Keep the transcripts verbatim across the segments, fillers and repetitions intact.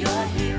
you're here.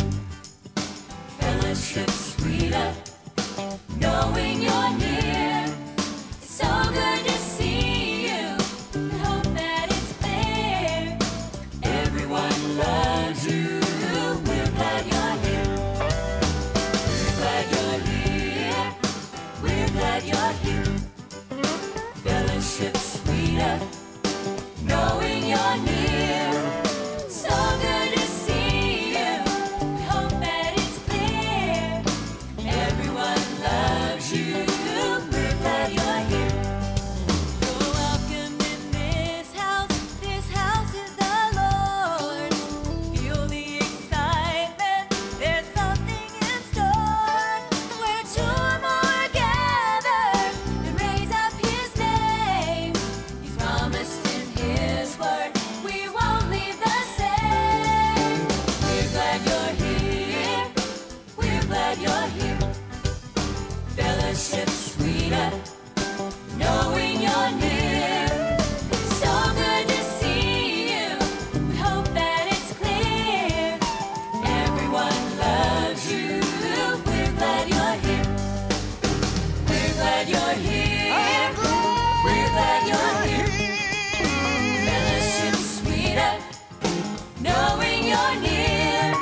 Fellowship sweeter, knowing you're near. It's so good to see you. We hope that it's clear. Everyone loves you. We're glad you're here. We're glad you're here. We're glad you're here. Fellowship sweeter, knowing you're near. So good to see you. We hope that it's clear. Everyone loves you. We're glad you're here. You're welcome in this house. This house is the Lord's. Feel the excitement. There's something in store. Where two or more gather and raise up His name. He's promised in His word we won't leave the same. We're glad you're here. We're glad you're here. Fellowship sweeter, knowing you're near. So good to see you. We hope that it's clear. Everyone loves you. We're glad you're here. We're glad you're here. We're glad you're here. Fellowship sweeter, knowing you're near.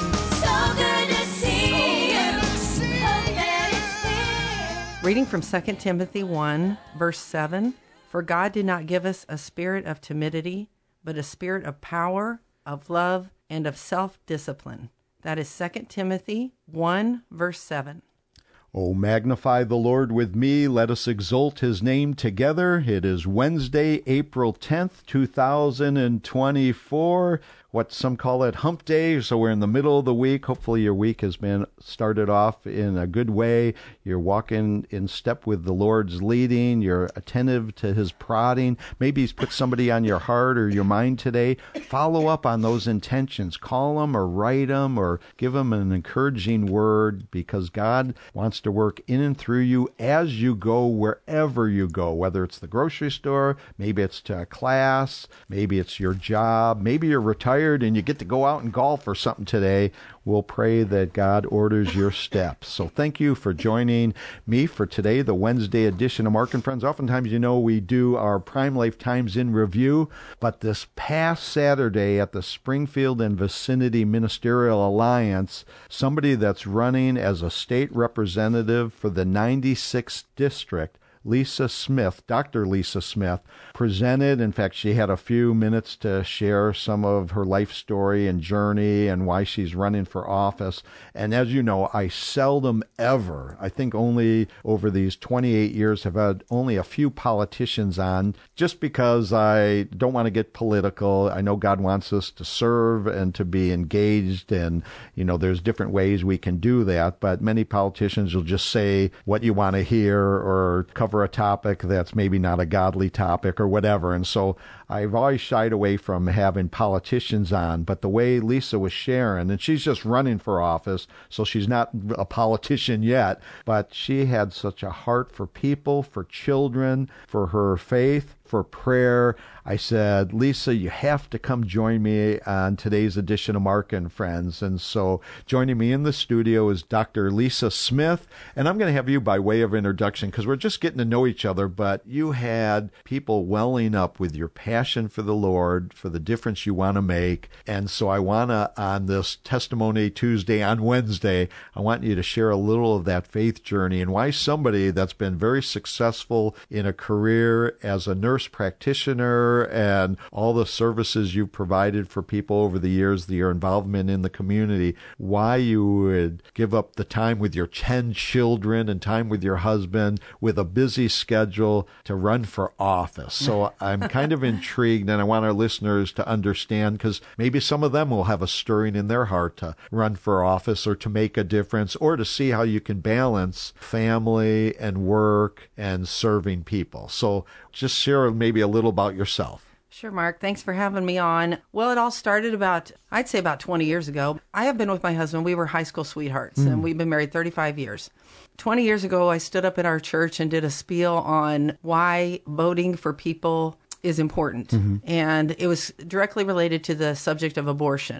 So good to see you. Hope that it's clear. Reading from Second Timothy one, verse seven. For God did not give us a spirit of timidity, but a spirit of power, of love, and of self-discipline. That is Second Timothy one, verse seven. Oh, magnify the Lord with me. Let us exalt His name together. It is Wednesday, April tenth, two thousand twenty-four. What some call it hump day. So we're in the middle of the week. Hopefully your week has been started off in a good way. You're walking in step with the Lord's leading. You're attentive to His prodding. Maybe He's put somebody on your heart or your mind today. Follow up on those intentions. Call them or write them or give them an encouraging word, because God wants to work in and through you as you go wherever you go, whether it's the grocery store, maybe it's to a class, maybe it's your job, maybe you're retired and you get to go out and golf or something today. We'll pray that God orders your steps. So thank you for joining me for today, the Wednesday edition of Mark and Friends. Oftentimes, you know, we do our Prime Life Times in Review, but this past Saturday at the Springfield and Vicinity Ministerial Alliance, somebody that's running as a state representative for the ninety-sixth District, Lisa Smith, Doctor Lisa Smith, presented. In fact, she had a few minutes to share some of her life story and journey and why she's running for office. And as you know, I seldom ever, I think only over these twenty-eight years, have had only a few politicians on, just because I don't want to get political. I know God wants us to serve and to be engaged, and, you know, there's different ways we can do that. But many politicians will just say what you want to hear or cover a topic that's maybe not a godly topic or whatever. And so I've always shied away from having politicians on. But the way Lisa was sharing, and she's just running for office, so she's not a politician yet, but she had such a heart for people, for children, for her faith, for prayer. I said, Lisa, you have to come join me on today's edition of Mark and Friends. And so joining me in the studio is Doctor Lisa Smith. And I'm going to have you by way of introduction, because we're just getting to know each other, but you had people welling up with your passion for the Lord, for the difference you want to make. And so I want to, on this Testimony Tuesday on Wednesday, I want you to share a little of that faith journey and why somebody that's been very successful in a career as a nurse practitioner and all the services you've provided for people over the years, the, your involvement in the community, why you would give up the time with your ten children and time with your husband with a busy schedule to run for office. So I'm kind of intrigued, and I want our listeners to understand, because maybe some of them will have a stirring in their heart to run for office or to make a difference, or to see how you can balance family and work and serving people. So just share maybe a little about yourself. Sure, Mark. Thanks for having me on. Well, it all started about, I'd say about twenty years ago. I have been with my husband. We were high school sweethearts, mm. and we've been married thirty-five years. twenty years ago, I stood up at our church and did a spiel on why voting for people is important. Mm-hmm. And it was directly related to the subject of abortion.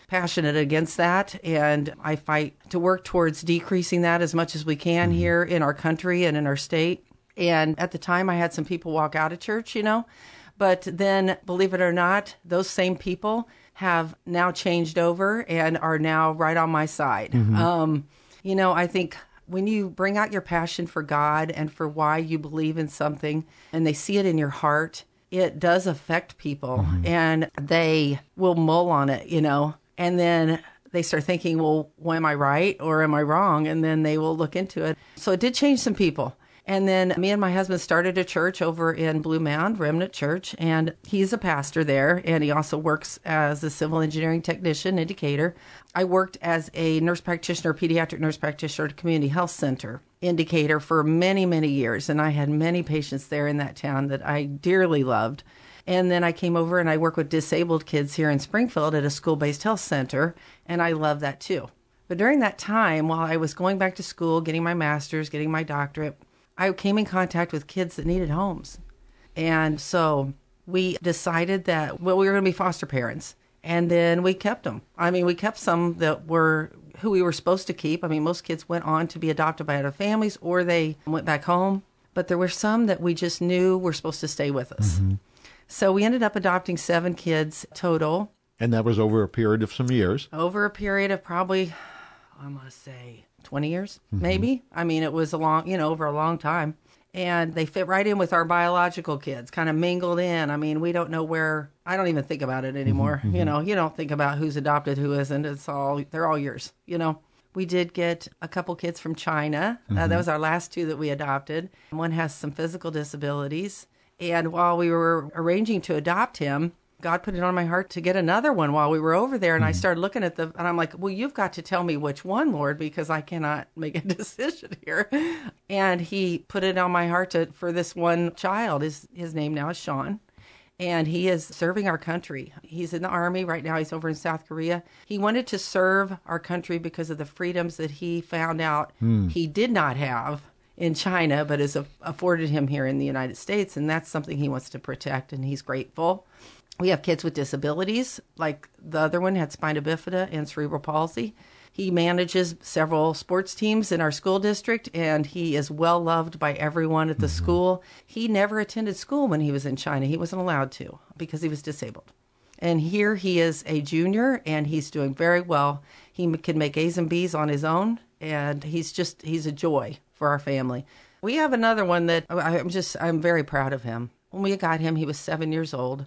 passionate against that, and I fight to work towards decreasing that as much as we can Mm-hmm. here in our country and in our state. And at the time, I had some people walk out of church, you know, but then, believe it or not, those same people have now changed over and are now right on my side. Um, you know, I think when you bring out your passion for God and for why you believe in something, and they see it in your heart, it does affect people, and they will mull on it, you know, and then they start thinking, well, well, am I right or am I wrong? And then they will look into it. So it did change some people. And then me and my husband started a church over in Blue Mound, Remnant Church, and he's a pastor there, and he also works as a civil engineering technician in Decatur. I worked as a nurse practitioner, pediatric nurse practitioner at a community health center in Decatur for many, many years, and I had many patients there in that town that I dearly loved. And then I came over and I work with disabled kids here in Springfield at a school-based health center, and I love that too. But during that time, while I was going back to school, getting my master's, getting my doctorate, I came in contact with kids that needed homes. And so we decided that, well, we were going to be foster parents. And then we kept them. I mean, we kept some that were who we were supposed to keep. I mean, most kids went on to be adopted by other families or they went back home. But there were some that we just knew were supposed to stay with us. Mm-hmm. So we ended up adopting seven kids total And that was over a period of some years. over a period of probably, I'm going to say, twenty years, maybe. I mean, it was a long, you know, over a long time. And they fit right in with our biological kids, kind of mingled in. I mean, we don't know where, I don't even think about it anymore. You know, you don't think about who's adopted, who isn't. It's all, they're all yours, you know. We did get a couple kids from China. Uh, that was our last two that we adopted. One has some physical disabilities. And while we were arranging to adopt him, God put it on my heart to get another one while we were over there. And I started looking at the, and I'm like, well, you've got to tell me which one, Lord, because I cannot make a decision here. And he put it on my heart to, for this one child. His, his name now is Sean. And he is serving our country. He's in the Army. Right now he's over in South Korea. He wanted to serve our country because of the freedoms that he found out he did not have in China, but is afforded him here in the United States. And that's something he wants to protect, and he's grateful. We have kids with disabilities, like the other one had spina bifida and cerebral palsy. He manages several sports teams in our school district, and he is well loved by everyone at the Mm-hmm. school. He never attended school when he was in China. He wasn't allowed to because he was disabled. And here he is a junior, and he's doing very well. He m- can make A's and B's on his own, and he's just, he's a joy for our family. We have another one that I- I'm just, I'm very proud of him. When we got him, he was seven years old.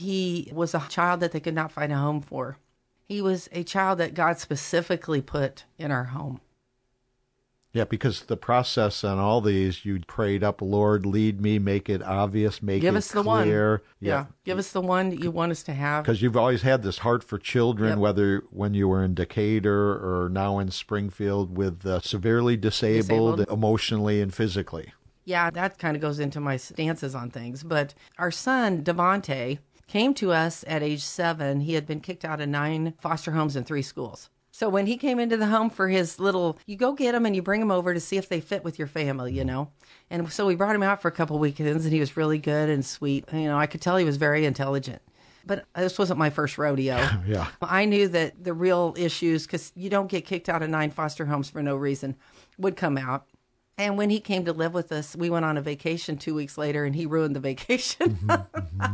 He was a child that they could not find a home for. He was a child that God specifically put in our home. Yeah, because the process on all these, you prayed up, Lord, lead me, make it obvious, make Give it us the one. clear. Yeah. Give us the one that you want us to have. Because you've always had this heart for children, Yep. whether when you were in Decatur or now in Springfield with uh, severely disabled, Disabled. emotionally and physically. Yeah, that kind of goes into my stances on things. But our son, Devontae, came to us at age seven. He had been kicked out of nine foster homes and three schools. So when he came into the home for his little, you go get him and you bring him over to see if they fit with your family, you know. And so we brought him out for a couple weekends, and he was really good and sweet. You know, I could tell he was very intelligent. But this wasn't my first rodeo. Yeah. I knew that the real issues, because you don't get kicked out of nine foster homes for no reason, would come out. And when he came to live with us, we went on a vacation two weeks later, and he ruined the vacation. Mm-hmm,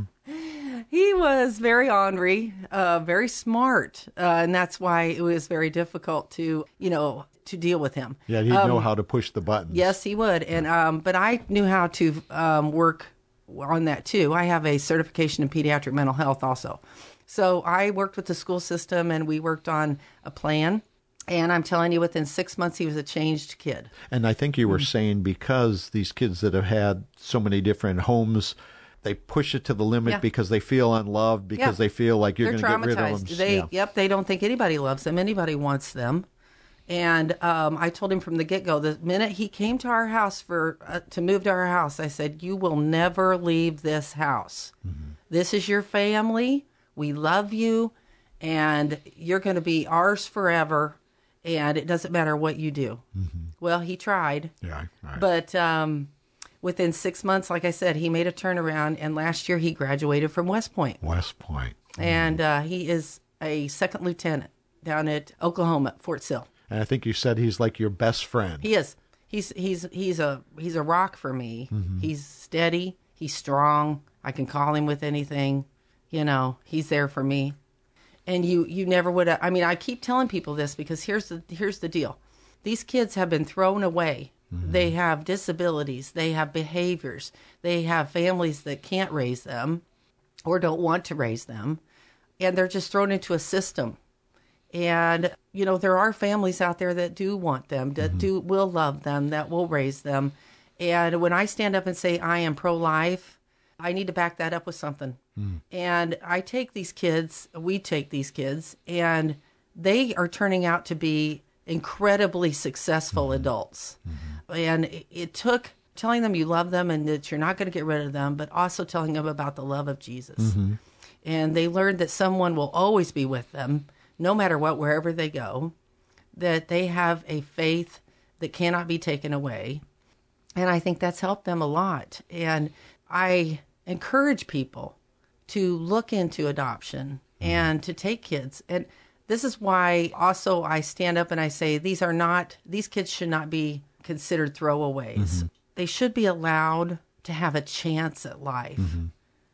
He was very ornery, uh, very smart, uh, and that's why it was very difficult to, you know, to deal with him. Yeah, he'd know how to push the buttons. Yes, he would. And um, but I knew how to um, work on that too. I have a certification in pediatric mental health also. So I worked with the school system, and we worked on a plan. And I'm telling you, within six months, he was a changed kid. And I think you were Mm. saying because these kids that have had so many different homes, they push it to the limit Yeah. because they feel unloved, because Yeah. they feel like you're They're going to get rid of traumatized. them. They, Yeah. Yep, they don't think anybody loves them. Anybody wants them. And um, I told him from the get-go, the minute he came to our house for uh, to move to our house, I said, you will never leave this house. Mm-hmm. This is your family. We love you. And you're going to be ours forever. And it doesn't matter what you do. Mm-hmm. Well, he tried. Yeah, right. But um, within six months, like I said, he made a turnaround. And last year, he graduated from West Point. West Point. And uh, he is a second lieutenant down at Oklahoma, Fort Sill. And I think you said he's like your best friend. He is. He's he's he's a he's a rock for me. He's steady. He's strong. I can call him with anything. You know, he's there for me. And you you never would. I mean, I keep telling people this because here's the here's the deal. These kids have been thrown away. Mm-hmm. They have disabilities. They have behaviors. They have families that can't raise them or don't want to raise them, and they're just thrown into a system. And, you know, there are families out there that do want them, that mm-hmm. do will love them, that will raise them. And when I stand up and say I am pro-life, I need to back that up with something. Mm. And I take these kids, we take these kids, and they are turning out to be incredibly successful mm-hmm. adults. Mm-hmm. And it, it took telling them you love them and that you're not going to get rid of them, but also telling them about the love of Jesus. Mm-hmm. And they learned that someone will always be with them, no matter what, wherever they go, that they have a faith that cannot be taken away. And I think that's helped them a lot. And I encourage people to look into adoption and to take kids. And this is why also I stand up and I say, these are not, these kids should not be considered throwaways. Mm-hmm. They should be allowed to have a chance at life. Mm-hmm.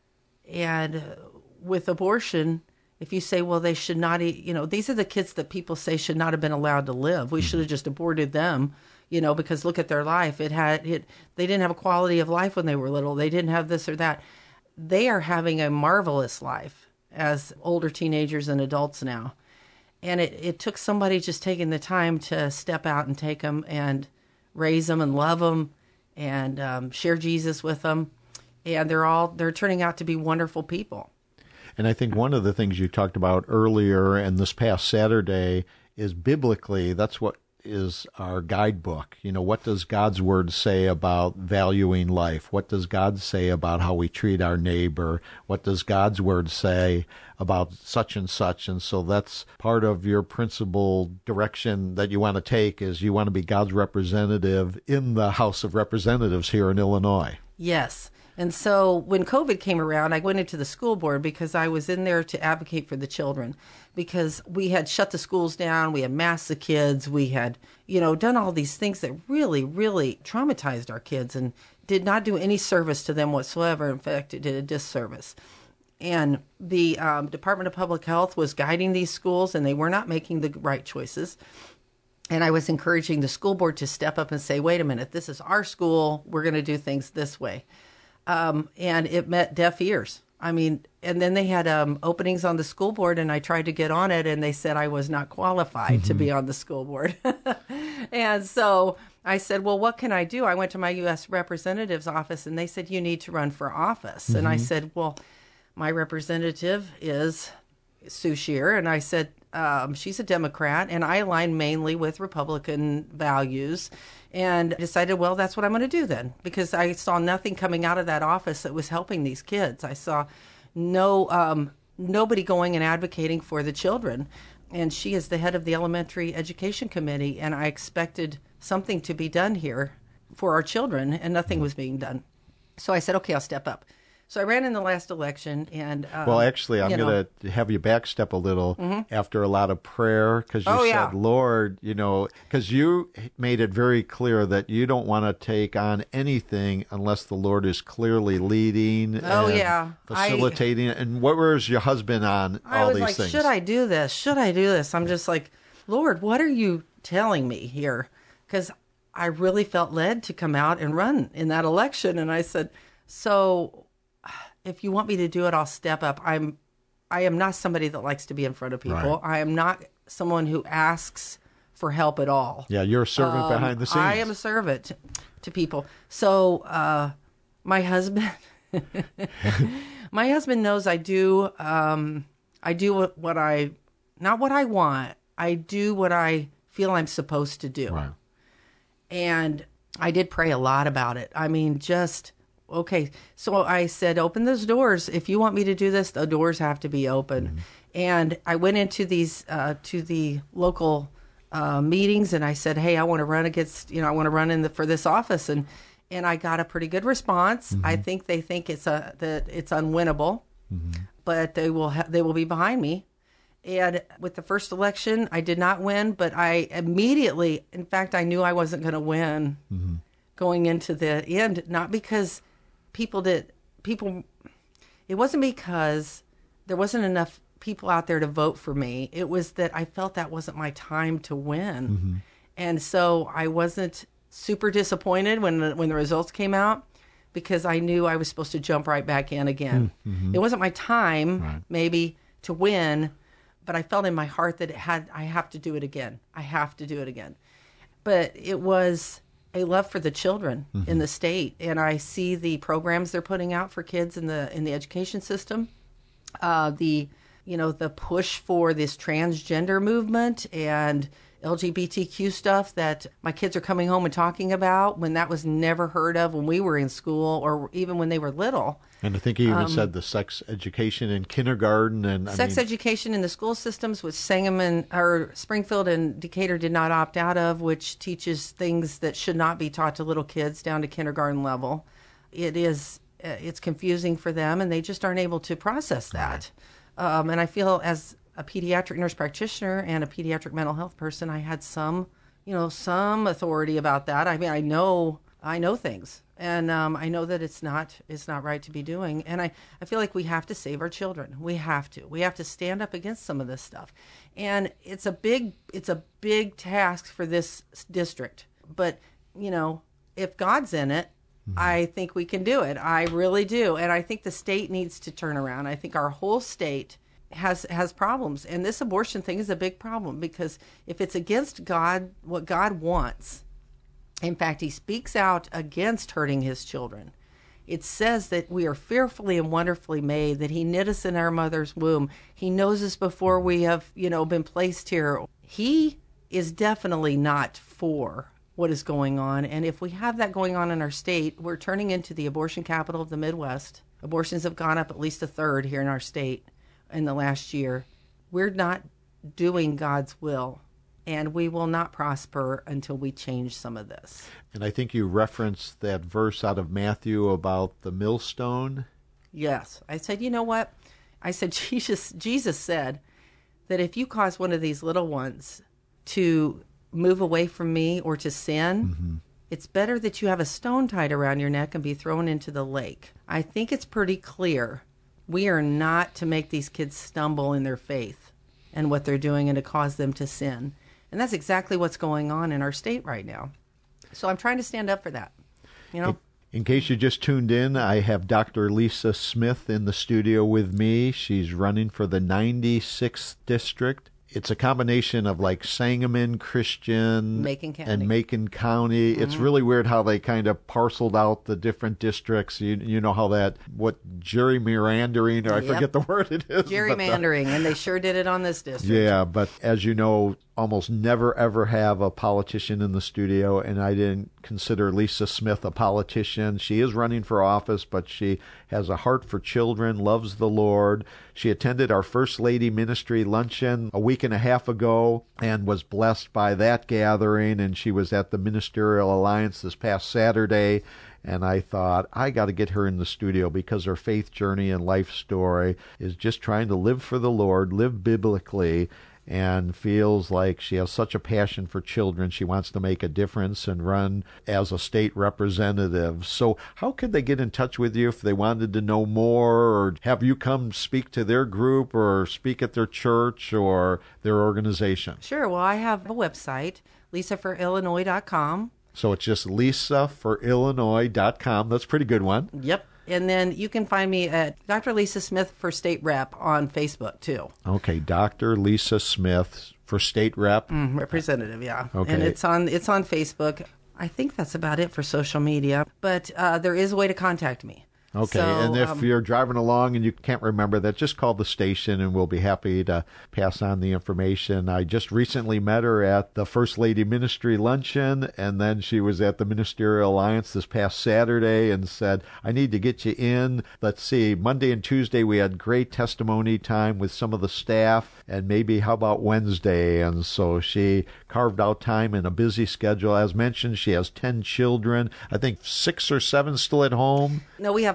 And uh, with abortion, if you say, well, they should not, eat, you know, these are the kids that people say should not have been allowed to live. We mm-hmm. should have just aborted them, you know, because look at their life. It had, it, they didn't have a quality of life when they were little. They didn't have this or that. They are having a marvelous life as older teenagers and adults now. And it, it took somebody just taking the time to step out and take them and raise them and love them and um, share Jesus with them. And they're all, they're turning out to be wonderful people. And I think one of the things you talked about earlier and this past Saturday is biblically, that's what is our guidebook. You know, what does God's word say about valuing life? What does God say about how we treat our neighbor? What does God's word say about such and such? And so that's part of your principal direction that you want to take, is you want to be God's representative in the House of Representatives here in Illinois. Yes. And so when COVID came around, I went into the school board because I was in there to advocate for the children, because we had shut the schools down, we had masked the kids, we had, you know, done all these things that really, really traumatized our kids and did not do any service to them whatsoever. In fact, it did a disservice. And the um, Department of Public Health was guiding these schools, and they were not making the right choices. And I was encouraging the school board to step up and say, wait a minute, this is our school, we're going to do things this way. Um, and it met deaf ears. I mean, and then they had um, openings on the school board, and I tried to get on it, and they said I was not qualified mm-hmm. to be on the school board. And so I said, well, what can I do? I went to my U S representative's office, and they said, you need to run for office. Mm-hmm. And I said, well, my representative is Sue Shear. And I said, um, she's a Democrat, and I align mainly with Republican values. And I decided, well, that's what I'm going to do then, because I saw nothing coming out of that office that was helping these kids. I saw no um, nobody going and advocating for the children. And she is the head of the Elementary Education Committee, and I expected something to be done here for our children, and nothing was being done. So I said, okay, I'll step up. So I ran in the last election, and um, well, actually, I'm going to have you backstep a little mm-hmm. after a lot of prayer, because you oh, said, yeah. Lord, you know, because you made it very clear that you don't want to take on anything unless the Lord is clearly leading oh, and yeah. facilitating. I, and what was your husband on I all was these like, things? Should I do this? Should I do this? I'm just like, Lord, what are you telling me here? Because I really felt led to come out and run in that election, and I said, so if you want me to do it, I'll step up. I'm, I am not somebody that likes to be in front of people. Right. I am not someone who asks for help at all. Yeah, you're a servant um, behind the scenes. I am a servant to, to people. So uh, my husband, my husband knows I do. Um, I do what, what I, not what I want. I do what I feel I'm supposed to do. Right. And I did pray a lot about it. I mean, just. Okay, so I said, open those doors. If you want me to do this, the doors have to be open. Mm-hmm. And I went into these, uh, to the local uh, meetings, and I said, hey, I want to run against, you know, I want to run in the, for this office. And, and I got a pretty good response. Mm-hmm. I think they think it's a, that it's unwinnable, mm-hmm. but they will ha- they will be behind me. And with the first election, I did not win, but I immediately, in fact, I knew I wasn't going to win mm-hmm. going into the end, not because people did, people, it wasn't because there wasn't enough people out there to vote for me. It was that I felt that wasn't my time to win. Mm-hmm. And so I wasn't super disappointed when the, when the results came out, because I knew I was supposed to jump right back in again. Mm-hmm. It wasn't my time, right. maybe, to win, but I felt in my heart that it had, I have to do it again. I have to do it again. But it was a love for the children mm-hmm. in the state, and I see the programs they're putting out for kids in the in the education system, uh, the you know the push for this transgender movement and L G B T Q stuff that my kids are coming home and talking about, when that was never heard of when we were in school or even when they were little. And I think he even um, said the sex education in kindergarten and I sex mean, education in the school systems, which Sangamon or Springfield and Decatur did not opt out of, which teaches things that should not be taught to little kids down to kindergarten level. It is uh, it's confusing for them, and they just aren't able to process that. Right. Um, and I feel as a pediatric nurse practitioner and a pediatric mental health person, I had some, you know, some authority about that. I mean, I know, I know things, and um, I know that it's not, it's not right to be doing. And I, I feel like we have to save our children. We have to, we have to stand up against some of this stuff. And it's a big, it's a big task for this district. But, you know, if God's in it, mm-hmm. I think we can do it. I really do. And I think the state needs to turn around. I think our whole state has has problems, and this abortion thing is a big problem, because if it's against God, what God wants, in fact, he speaks out against hurting his children. It says that we are fearfully and wonderfully made, that he knit us in our mother's womb. He knows us before we have, you know, been placed here. He is definitely not for what is going on. And if we have that going on in our state, we're turning into the abortion capital of the Midwest. Abortions have gone up at least a third here in our state in the last year. We're not doing God's will, and we will not prosper until we change some of this. And I think you referenced that verse out of Matthew about the millstone. Yes. I said, you know what? I said, Jesus, Jesus said that if you cause one of these little ones to move away from me or to sin, mm-hmm. it's better that you have a stone tied around your neck and be thrown into the lake. I think it's pretty clear we are not to make these kids stumble in their faith and what they're doing and to cause them to sin. And that's exactly what's going on in our state right now. So I'm trying to stand up for that. You know? In case you just tuned in, I have Doctor Lisa Smith in the studio with me. She's running for the ninety-sixth district. It's a combination of like Sangamon Christian Macon County. and Macon County. Mm-hmm. It's really weird how they kind of parceled out the different districts. You you know how that, what, gerrymandering, or I yep. forget the word it is. Gerrymandering, but, uh, and they sure did it on this district. Yeah, but as you know, almost never ever have a politician in the studio, and I didn't consider Lisa Smith a politician. She is running for office, but she has a heart for children, loves the Lord. She attended our First Lady Ministry luncheon a week and a half ago and was blessed by that gathering, and she was at the Ministerial Alliance this past Saturday. And I thought, I got to get her in the studio because her faith journey and life story is just trying to live for the Lord, live biblically, and feels like she has such a passion for children. She wants to make a difference and run as a state representative. So how could they get in touch with you if they wanted to know more, or have you come speak to their group or speak at their church or their organization? Sure. Well, I have a website, lisa for illinois dot com. So it's just lisa for illinois dot com. That's a pretty good one. Yep. And then you can find me at Doctor Lisa Smith for State Rep on Facebook, too. Okay, Doctor Lisa Smith for State Rep. Mm, representative, yeah. Okay. And it's on it's on Facebook. I think that's about it for social media. But uh, there is a way to contact me. Okay, so, and if um, you're driving along and you can't remember that, just call the station and we'll be happy to pass on the information. I just recently met her at the First Lady Ministry Luncheon, and then she was at the Ministerial Alliance this past Saturday and said, I need to get you in. Let's see, Monday and Tuesday we had great testimony time with some of the staff, and maybe how about Wednesday? And so she carved out time in a busy schedule. As mentioned, she has ten children. I think six or seven still at home. No, we have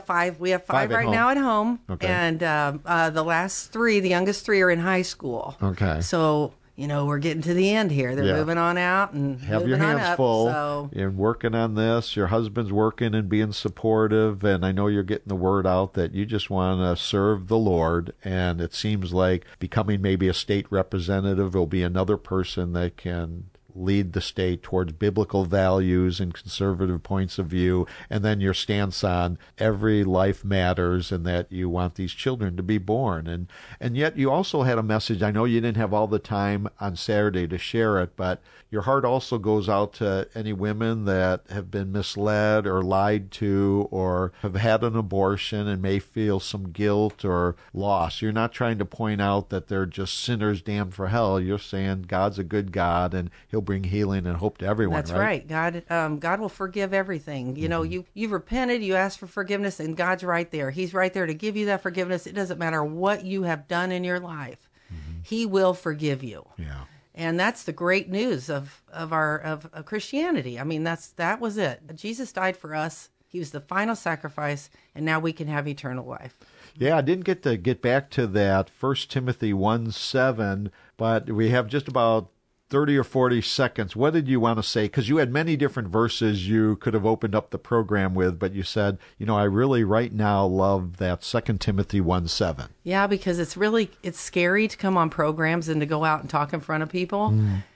five. We have Five five, at right home. now at home, Okay. and um, uh, the last three, the youngest three, are in high school. Okay. So you know we're getting to the end here. They're Yeah. moving on out and Have moving your on hands up, full. So You're working on this. Your husband's working and being supportive, and I know you're getting the word out that you just want to serve the Lord. And it seems like becoming maybe a state representative will be another person that can lead the state towards biblical values and conservative points of view, and then your stance on every life matters and that you want these children to be born. And and yet you also had a message. I know you didn't have all the time on Saturday to share it, but your heart also goes out to any women that have been misled or lied to or have had an abortion and may feel some guilt or loss. You're not trying to point out that they're just sinners damned for hell. You're saying God's a good God and he'll bring healing and hope to everyone. that's right. God, um, God will forgive everything. You know, you you've repented, you asked for forgiveness, and God's right there. He's right there to give you that forgiveness. It doesn't matter what you have done in your life. He will forgive you. Yeah. And that's the great news of, of our of, of Christianity. I mean, that's that was it. Jesus died for us. He was the final sacrifice, and now we can have eternal life. Yeah, I didn't get to get back to that First Timothy one seven, but we have just about thirty or forty seconds. What did you want to say? Because you had many different verses you could have opened up the program with, but you said, you know, I really right now love that Second Timothy one seven. Yeah, because it's really it's scary to come on programs and to go out and talk in front of people.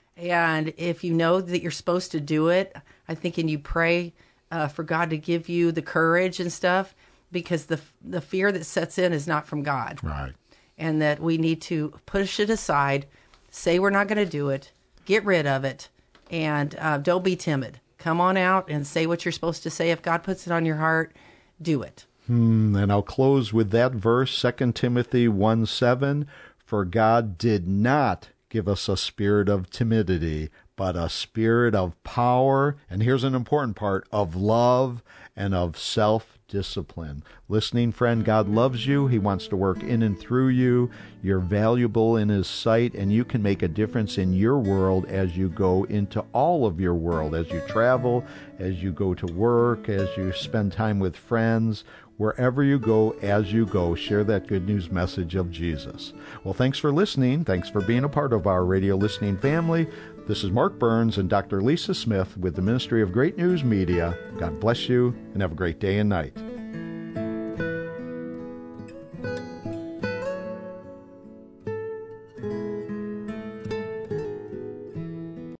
And if you know that you're supposed to do it, I think, and you pray uh, for God to give you the courage and stuff, because the the fear that sets in is not from God. Right. And that we need to push it aside, say we're not going to do it, get rid of it, and uh, don't be timid. Come on out and say what you're supposed to say. If God puts it on your heart, do it. Hmm, and I'll close with that verse, Second Timothy one seven. For God did not give us a spirit of timidity, but a spirit of power, and here's an important part, of love and of self-discipline. Listening friend, God loves you. He wants to work in and through you. You're valuable in His sight, and you can make a difference in your world as you go into all of your world, as you travel, as you go to work, as you spend time with friends. Wherever you go, as you go, share that good news message of Jesus. Well, thanks for listening. Thanks for being a part of our radio listening family. This is Mark Burns and Doctor Lisa Smith with the Ministry of Great News Media. God bless you and have a great day and night.